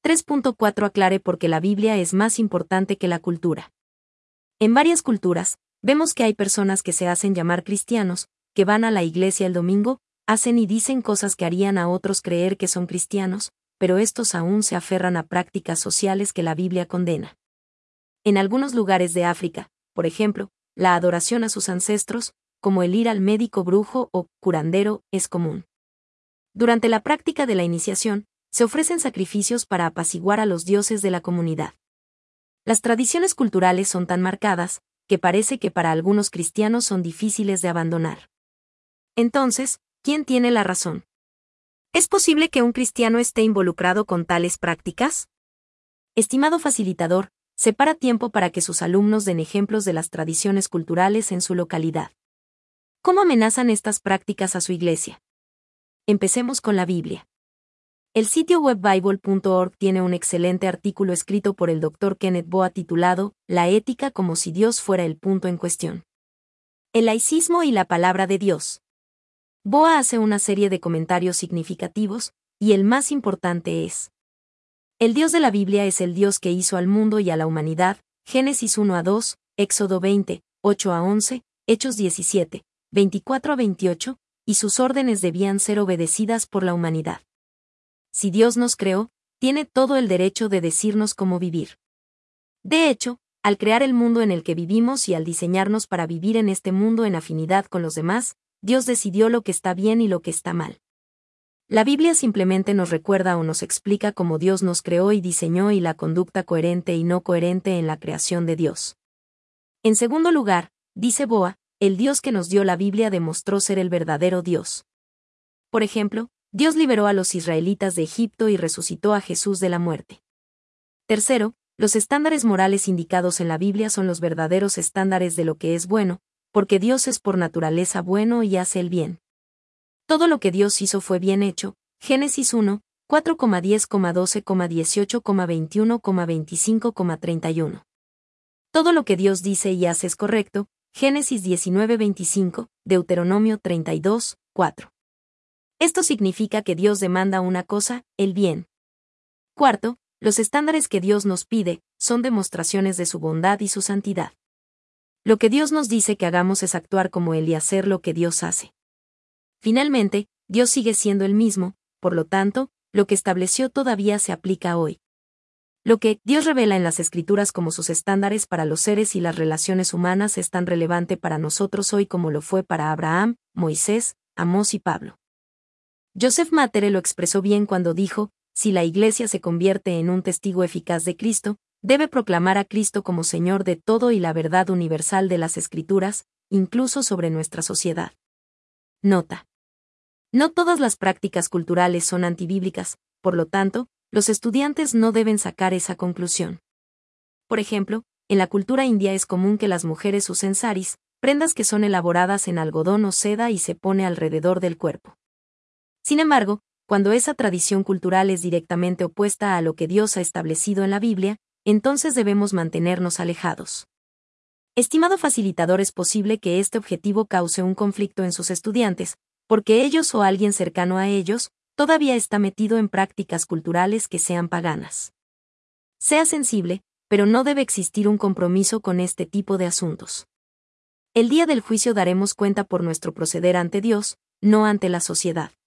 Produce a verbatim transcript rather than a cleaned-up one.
tres punto cuatro Aclare por qué la Biblia es más importante que la cultura. En varias culturas, vemos que hay personas que se hacen llamar cristianos, que van a la iglesia el domingo, hacen y dicen cosas que harían a otros creer que son cristianos, pero estos aún se aferran a prácticas sociales que la Biblia condena. En algunos lugares de África, por ejemplo, la adoración a sus ancestros, como el ir al médico brujo o curandero, es común. Durante la práctica de la iniciación, se ofrecen sacrificios para apaciguar a los dioses de la comunidad. Las tradiciones culturales son tan marcadas, que parece que para algunos cristianos son difíciles de abandonar. Entonces, ¿quién tiene la razón? ¿Es posible que un cristiano esté involucrado con tales prácticas? Estimado facilitador, separa tiempo para que sus alumnos den ejemplos de las tradiciones culturales en su localidad. ¿Cómo amenazan estas prácticas a su iglesia? Empecemos con la Biblia. El sitio web bible punto org tiene un excelente artículo escrito por el doctor Kenneth Boa titulado La ética como si Dios fuera el punto en cuestión. El laicismo y la palabra de Dios. Boa hace una serie de comentarios significativos, y el más importante es: el Dios de la Biblia es el Dios que hizo al mundo y a la humanidad, Génesis uno a dos, Éxodo veinte, ocho a once, Hechos diecisiete, veinticuatro a veintiocho, y sus órdenes debían ser obedecidas por la humanidad. Si Dios nos creó, tiene todo el derecho de decirnos cómo vivir. De hecho, al crear el mundo en el que vivimos y al diseñarnos para vivir en este mundo en afinidad con los demás, Dios decidió lo que está bien y lo que está mal. La Biblia simplemente nos recuerda o nos explica cómo Dios nos creó y diseñó y la conducta coherente y no coherente en la creación de Dios. En segundo lugar, dice Boa, el Dios que nos dio la Biblia demostró ser el verdadero Dios. Por ejemplo, Dios liberó a los israelitas de Egipto y resucitó a Jesús de la muerte. Tercero, los estándares morales indicados en la Biblia son los verdaderos estándares de lo que es bueno, porque Dios es por naturaleza bueno y hace el bien. Todo lo que Dios hizo fue bien hecho, Génesis uno, cuatro, diez, doce, dieciocho, veintiuno, veinticinco, treinta y uno. Todo lo que Dios dice y hace es correcto, Génesis diecinueve, veinticinco, Deuteronomio treinta y dos, cuatro. Esto significa que Dios demanda una cosa, el bien. Cuarto, los estándares que Dios nos pide son demostraciones de su bondad y su santidad. Lo que Dios nos dice que hagamos es actuar como Él y hacer lo que Dios hace. Finalmente, Dios sigue siendo el mismo, por lo tanto, lo que estableció todavía se aplica hoy. Lo que Dios revela en las Escrituras como sus estándares para los seres y las relaciones humanas es tan relevante para nosotros hoy como lo fue para Abraham, Moisés, Amós y Pablo. Joseph Matere lo expresó bien cuando dijo: si la Iglesia se convierte en un testigo eficaz de Cristo, debe proclamar a Cristo como Señor de todo y la verdad universal de las Escrituras, incluso sobre nuestra sociedad. Nota: no todas las prácticas culturales son antibíblicas, por lo tanto, los estudiantes no deben sacar esa conclusión. Por ejemplo, en la cultura india es común que las mujeres usen saris, prendas que son elaboradas en algodón o seda y se pone alrededor del cuerpo. Sin embargo, cuando esa tradición cultural es directamente opuesta a lo que Dios ha establecido en la Biblia, entonces debemos mantenernos alejados. Estimado facilitador, es posible que este objetivo cause un conflicto en sus estudiantes, porque ellos o alguien cercano a ellos todavía está metido en prácticas culturales que sean paganas. Sea sensible, pero no debe existir un compromiso con este tipo de asuntos. El día del juicio daremos cuenta por nuestro proceder ante Dios, no ante la sociedad.